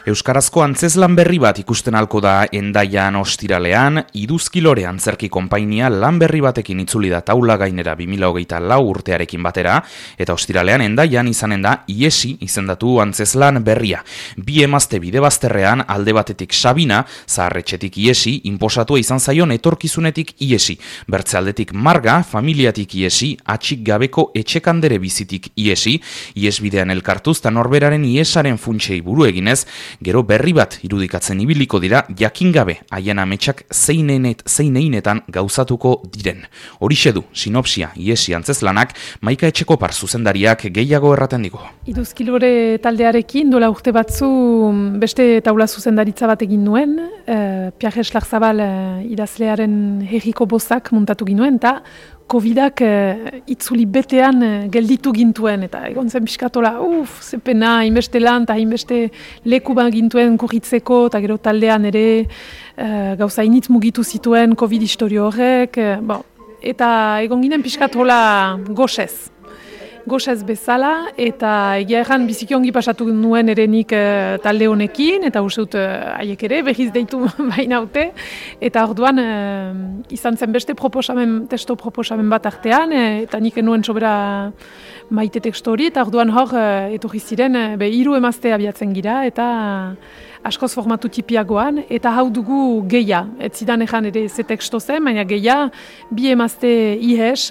Euskarazko antzezlan berri bat ikusten alko da Hendaian ostiralean, Iduzkilore antzerki konpainia lan berri batekin itzuli da taula gainera 2024 urtearekin batera, eta ostiralean Hendaian izanen da Iesi izendatu antzezlan berria. Bi emazte bide bazterrean alde batetik Sabina, zaharretxetik Iesi, inposatua izan zaion etorkizunetik Iesi, bertzealdetik Marga, familiatik Iesi, atxik gabeko etxekandere bizitik Iesi, iesbidean elkartuz eta norberaren iesaren funtsei buru eginez, gero berri bat irudikatzen ibiliko dira jakin gabe haien ametsak zeinenetan gauzatuko diren. Horixe du sinopsia Iesi antzezlanak, Maika Etxekopar zuzendariak gehiago erraten digu. Iduzkilore taldearekin dola urte batzu beste taula zuzendaritza bat egin nuen, Pierre Eslarzabal idazlearen herriko bozak muntatu ginuen, eta Covidak itzuli betean gelditu gintuen, eta egon zen pixkatola, zepena, hainbeste lan, eta hainbeste leku bat gintuen kurritzeko, eta gero taldean ere gauza initz mugitu zituen Covid historio horrek, eta egon ginen pixkatola gozez bezala, eta egia erran biziki ongi pasatu nuen ere nik talde honekin, eta uste haiek ere berriz deitu bainaute, eta orduan izan zen beste testo proposamen bat artean, eta nik enuen sobera maite teksto hori, eta orduan hor etorri ziren 3 emazte abiatzen gira, eta askoz formatu tipiagoan, eta hau dugu geia. Ez zidan ejan ere ze teksto zen, baina geia, 2 emazte ihes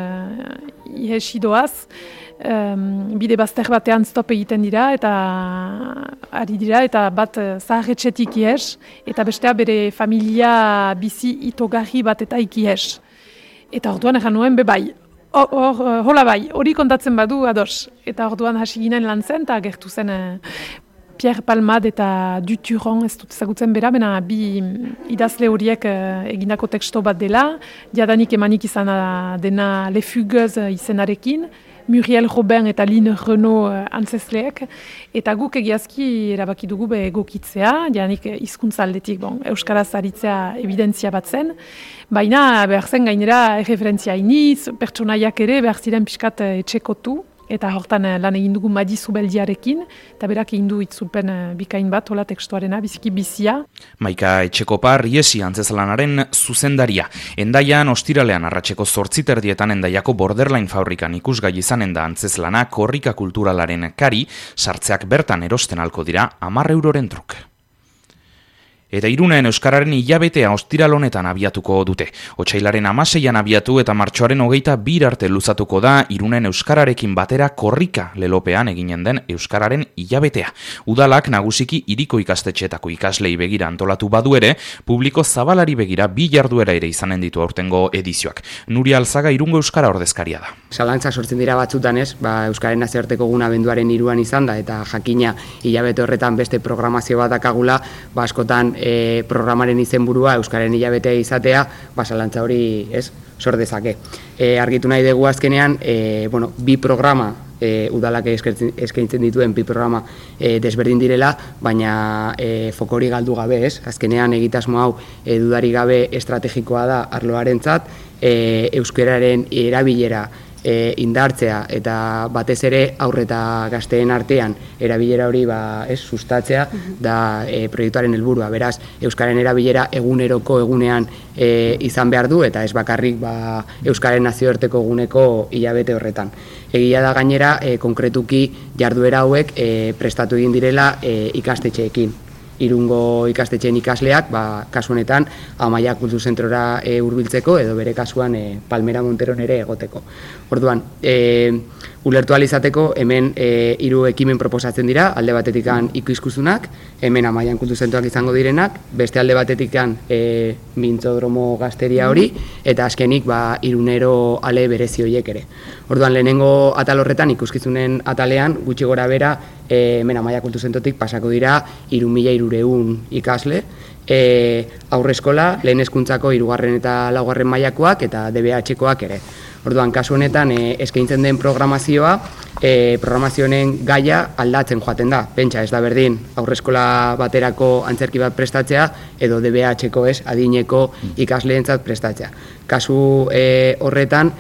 idoaz, bide bazter batean stop egiten dira, eta ari dira, eta bat zaharretxetik ihes, eta bestea bere familia bizi itogarri bat eta ikihes. Eta orduan egan nuen, bai, hola bai, hori kontatzen badu ados. Eta orduan hasi ginen lan zen, eta gertu zen Pierre Palmade eta Duturon, ez dut ezagutzen bera, bena bi idazle horiek egindako teksto bat dela, jadanik emanik izan dena Le Fugueuse izenarekin, Muriel Robin eta Line Renaud antzezleek, eta guk egiazki erabaki dugu egokitzea, jadanik hizkuntza aldetik, euskaraz aritzea evidentzia bat zen, baina behar zen gainera erreferentzia iniz, pertsonaiak ere behar ziren pixkat etxekotu, eta hortan lan egin dugu Madi Zubeldiarekin, eta berak egin du itzulpen bikain bat, hola tekstuarena, biziki bizia. Maika Etxekopar, Iesi antzezlanaren zuzendaria. Hendaian ostiralean arratseko 8:00 Hendaiako Borderline fabrikan ikusgai izanen da antzezlana korrika kulturalaren kari, sartzeak bertan erosten alko dira 10 euroren truk. Eta Irunen Euskararen hilabetea ostiral honetan abiatuko dute. Otsailaren 16an abiatu eta martxoaren 22 arte luzatuko da Irunen Euskararekin batera korrika lelopean eginen den Euskararen hilabetea. Udalak nagusiki hiriko ikastetxeetako ikaslei begira antolatu badu ere, publiko zabalari begira 2 jarduera ere izanen ditu aurtengo edizioak. Nuria Alzaga Irungo Euskara ordezkaria da. Zalantza sortzen dira batzutan Euskaren nazioarteko eguna abenduaren 3an izan da, eta jakina hilabete horretan beste programazio bat dakagula, askotan programaren izenburua Euskararen hilabetea izatea, zalantza hori sor dezake. Argitu nahi dugu azkenean, 2 programa, udalak eskaintzen dituen 2 programa desberdin direla, baina foko hori galdu gabe, azkenean egitasmo hau dudari gabe estrategikoa da arloarentzat, euskararen erabilera indartzea eta batez ere aurre eta gazteen artean erabilera hori sustatzea da proiektuaren helburua. Beraz, euskaren erabilera eguneroko egunean izan behar du, eta ez bakarrik euskaren nazioarteko eguneko hilabete horretan. Egia da gainera, konkretuki jarduera hauek prestatu egin direla ikastetxeekin. Irungo ikastetxeen ikasleak, kasu honetan, Amaia Kulturzentrora hurbiltzeko, edo bere kasuan Palmera Monteron ere egoteko. Orduan, ulertu ahal izateko, hemen 3 ekimen proposatzen dira, alde batetikan ikuskizunak, hemen Amaian Kulturzentroak izango direnak, beste alde batetikan mintzodromo gazteria hori, eta azkenik Irunero ale berezi horiek ere. Orduan, lehenengo atal horretan, ikuskizunen atalean, gutxi gora bera, hemen Amaia Kulturzentrotik pasako dira 3.300 ikasle, aurreskola, lehen hezkuntzako 3. eta 4. mailakoak eta DBH-koak ere. Orduan, kasu honetan, eskaintzen den programazioa, programazioen gaia aldatzen joaten da. Pentsa, ez da berdin, aurreskola baterako antzerki bat prestatzea, edo DBH-ko adineko ikasleentzat prestatzea. Kasu horretan,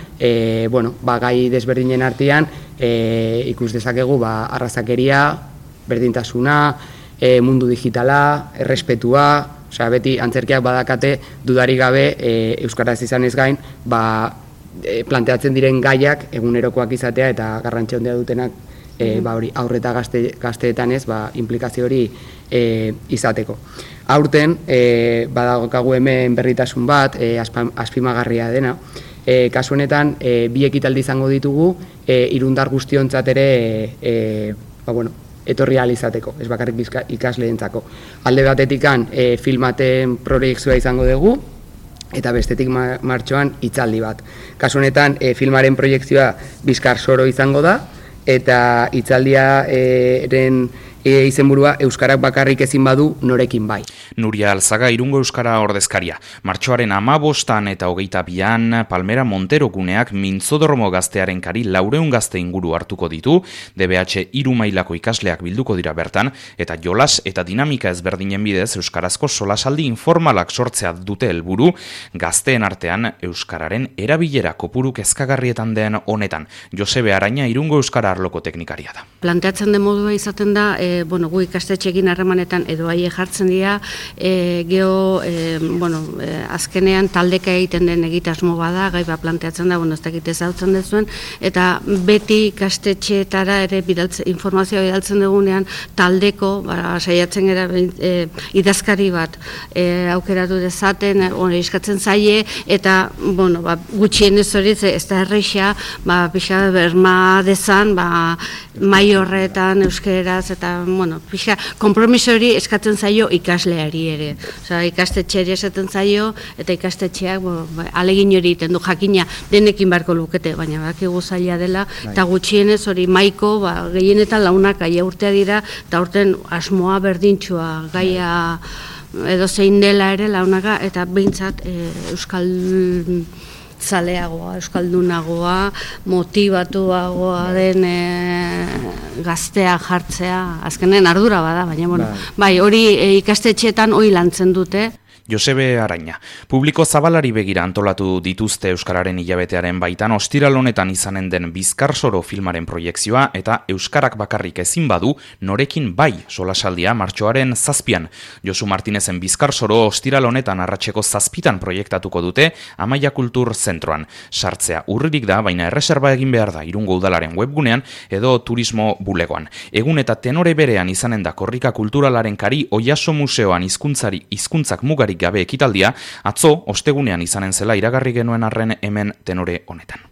gai desberdinen artean, ikus dezakegu arrazakeria, berdintasuna, mundu digitala, errespetua, osea, beti antzerkiak badakate dudarik gabe euskaraz izanez gain, planteatzen diren gaiak egunerokoak izatea eta garrantzia handia dutenak hori aurre eta gazteetan ez implikazio hori izateko. Aurten badaukagu hemen berritasun bat, azpimagarria dena. Kasu honetan, bi ekitaldi izango ditugu, irundar guztiontzat ere etorri ahal izateko, ez bakarrik ikasleentzako. Alde batetikan filmaten proiekzioa izango dugu, eta bestetik martxoan hitzaldi bat. Kasu honetan, filmaren proiekzioa Bizkar Soro izango da, eta hitzaldiaren izenburua euskarak bakarrik ezin badu norekin bai. Nuria Alzaga, Irungo Euskara ordezkaria. Martxoaren 15 eta 22an Palmera Montero guneak Mintzodormo gaztearen kari 400 gazte inguru hartuko ditu, DBH 3 mailako ikasleak bilduko dira bertan, eta jolas eta dinamika ezberdinen bidez euskarazko solasaldi informalak sortzea dute helburu, gazteen artean euskararen erabilera kopuru kezkagarrietan den honetan. Josebe Araña, Irungo Euskara arloko teknikaria da. Planteatzen den modua izaten da, gu ikastetxeekin harremanetan edo aie jartzen dira, azkenean taldeka egiten den egitasmo bada, gai bat planteatzen da, ez dakit ezautzen dezuen, eta beti ikastetxeetara ere informazioa bidaltzen dugunean taldeko, saiatzen gara idazkari bat aukeratu dezaten, eskatzen zaie, eta gutxienez hori ez da erreixa, pixa berma dezan, mai horretan euskeraz, eta kompromiso hori eskatzen zaio ikasleari ere. Ikastetxeari esaten zaio, eta ikastetxeak alegin hori iten du jakina denekin barko lukete, baina bakigu zaila dela, eta gutxienez hori maiko, gehienetan launak gaia urtea dira, eta urten asmoa berdintxua gaia edo zein dela ere launaka, eta behintzat euskal zaleagoa, euskaldunagoa, motivatuagoa den gaztea jartzea, azkenen ardura bada, baina hori ikastetxeetan hori lantzen dute. Josebe Araña. Publiko zabalari begira antolatu dituzte Euskararen hilabetearen baitan ostiral honetan izanen den Bizkar Soro filmaren proiekzioa eta euskarak bakarrik ezin badu norekin bai solasaldia martxoaren 7an. Josu Martinezen Bizkar Soro ostiral honetan arratseko 7 proiektatuko dute Amaia Kultur Zentroan. Sartzea urririk da, baina erreserba egin behar da Irungo Udalaren webgunean edo turismo bulegoan. Egun eta tenore berean izanen da korrika kulturalaren kari Oiaso Museoan hizkuntzak mugarik gabe ekitaldia, atzo ostegunean izanen zela iragarri genuen arren hemen tenore honetan.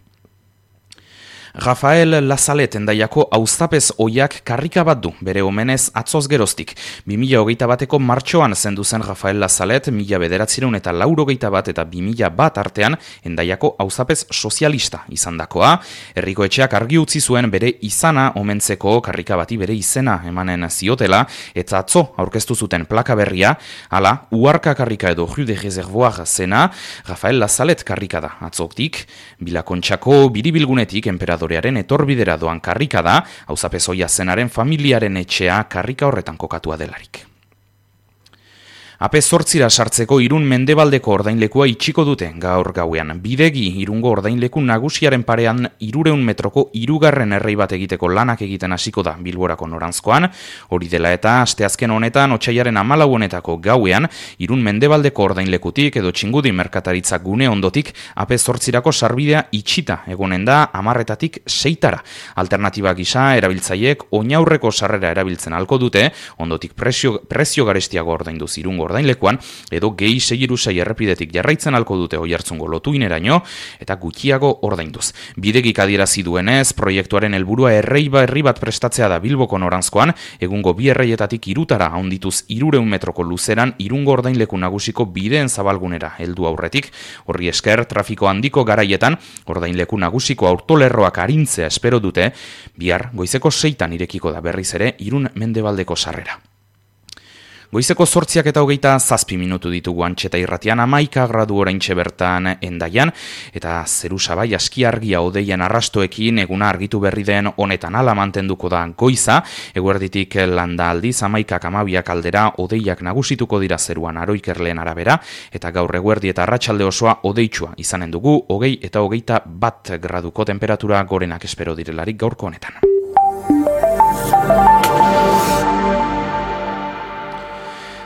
Rafael Lazalet Endaiako auzapez oiak karrika bat du, bere omenez atzoz geroztik. 2021ko martxoan zendu zen Rafael Lazalet, 1991 eta 2001 artean Endaiako auzapez sozialista izandakoa. Herriko etxeak argi utzi zuen bere izana omentzeko karrika bati bere izena emanen ziotela, eta atzo aurkeztu zuten plaka berria, hala, Uharka karrika edo Rue de Reservoir zena, Rafael Lazalet karrika da atzoktik, Bilakontxako biribilgunetik enperadorearen etorbidera doan karrika da, auzapez oia zenaren familiaren etxea karrika horretan kokatua delarik. AP 8 sartzeko Irun mendebaldeko ordainlekua itxiko dute gaur gauean. Bidegi Irungo ordainleku nagusiaren parean 300 metroko 3. errei bat egiteko lanak egiten hasiko da Bilborako noranzkoan. Hori dela eta asteazken honetan otsailaren 14 honetako gauean Irun mendebaldeko ordainlekutik edo Txingudi merkataritza gune ondotik AP 8rako sarbidea itxita egonen da 10 6tara. Alternatiba gisa erabiltzaileek oinaurreko sarrera erabiltzen halko dute, ondotik prezio garestiago ordainduz Irungo ordainlekuan, edo gehi 6 errepidetik jarraitzen halko dute Oiartzungo lotuineraino, eta gutxiago ordainduz. Bidegik adierazi duenez, proiektuaren helburua herri bat prestatzea da Bilboko noranzkoan, egungo 2 erreietatik 3tara handituz 300 metroko luzeran Irungo ordainleku nagusiko bideen zabalgunera heldu aurretik. Horri esker, trafiko handiko garaietan, ordainleku nagusiko autolerroak arintzea espero dute, bihar goizeko 6 irekiko da berriz ere Irun mendebaldeko sarrera. Goizeko 8:27 minutu ditugu Antxeta irratian, 11 gradu oraintxe bertan Endaian, eta zeru sabai aski argia odeien arrastoekin eguna argitu berri den honetan hala mantenduko da goiza, eguerditik landa aldiz 11-12 aldera odeiak nagusituko dira zeruan Aroikerleen arabera, eta gaur eguerdi eta arratsalde osoa odeitsua izanen dugu, 20 eta 21 graduko temperatura gorenak espero direlarik gaurko honetan.